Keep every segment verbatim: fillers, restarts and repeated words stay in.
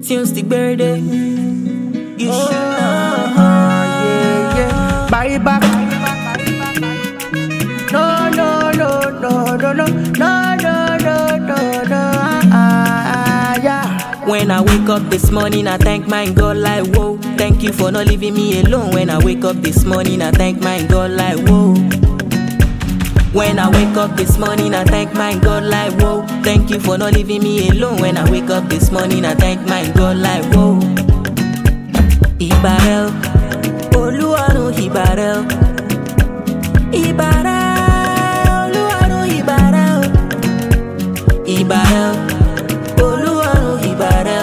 tunes the birthday. You Oh, should know. yeah, yeah. Buy it back. No, no, no, no, no, no, no, no, no, no, no. Ah, yeah. When I wake up this morning, I thank my God like whoa. Thank you for not leaving me alone. When I wake up this morning, I thank my God like whoa. When I wake up this morning, I thank my God like whoa. Thank you for not leaving me alone. When I wake up this morning, I thank my God like whoa. Ibarel, Oluwarun Ibarel, Ibarel, Oluwarun Ibarel, Ibarel, Oluwarun Ibarel,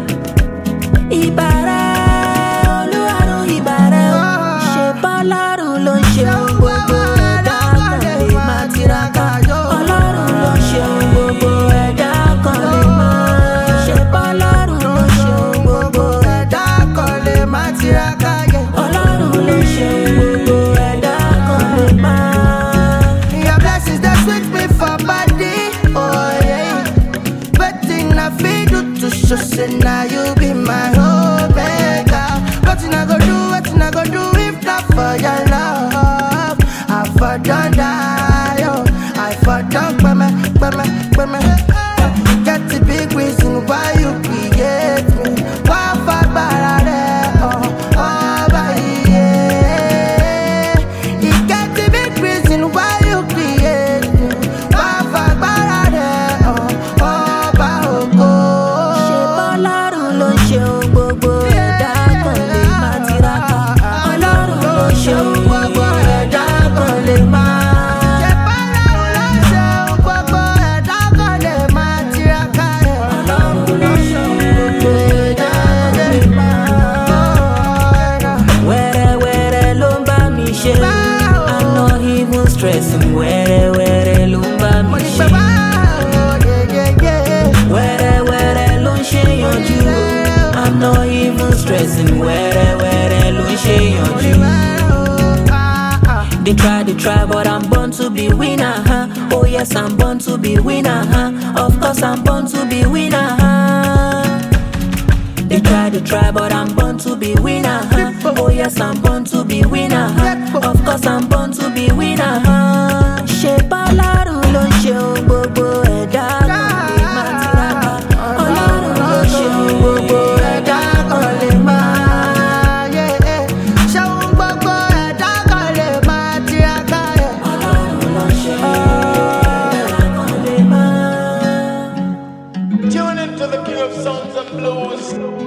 Ibarel, Oluwarun Ibarel. Ṣé bọ́lọ́run ló ń ṣe ohun gbogbo ẹ̀dá kan lè máa tiraka? Ọlọ́run ló ń ṣe ohun gbogbo ẹ̀dá kan lè máa. Ṣé bọ́lọ́run ló ń ṣe ohun gbogbo ẹ̀dá kan lè máa tiraka? Ọlọ́run ló ń ṣe ohun gbogbo ẹ̀dá kan lè máa. Your blessings that sweet me for body, oh yeah. Wetin I fit do to show say now you be my omega. Wetin I go do, wetin I go do if not for your love? I for done die, oh. I for done gbeme, gbeme, gbeme. Get the big reason why you create me. Why for barare, oh, oh, by yeah. You get the big reason why you create me. Why for barare, oh, oh, by oko. Ṣé bọ́lọ́run ló ń ṣe ohun gbogbo ẹ̀dá kan lè máa tiraka? Ọlọ́run ló ń ṣe ohun gbogbo ẹ̀dá kan lè máa. Ṣé bọ́lọ́run ló ń ṣe ohun gbogbo ẹ̀dá kan lè máa tiraka? Ọlọ́run ló ń ṣe ohun gbogbo ẹ̀dá kan lè máa. Wẹ́rẹ́wẹ́rẹ́ ló ń bá mi ṣe. I'm not even stressing. Wẹ́rẹ́wẹ́rẹ́ ló ń bá mi ṣe. Wẹ́rẹ́wẹ́rẹ́ ló ń ṣe yanjú. I'm not even stressing. Wẹ́rẹ́wẹ́rẹ́ ló ń ṣe yanjú. They try, they try, but I'm born to be winner, huh? Oh yes, I'm born to be winner, huh? Of course I'm born to be winner, huh? They try, they try, but I'm born to be winner, huh? Oh yes, I'm born to be winner, huh? Of course I'm born to be winner, huh? Ṣé bọ́lọ́run ló ń ṣe ohun gbogbo ẹ̀dá kan lè máa tiraka? Ọlọ́run ló ń ṣe ohun gbogbo ẹ̀dá kan lè máa. Ṣé ohun gbogbo ẹ̀dá kan lè máa tiraka? Ọlọ́run ló ń ṣe ohun gbogbo ẹ̀dá kan lè máa. Tune into the King of Sounds and Blues.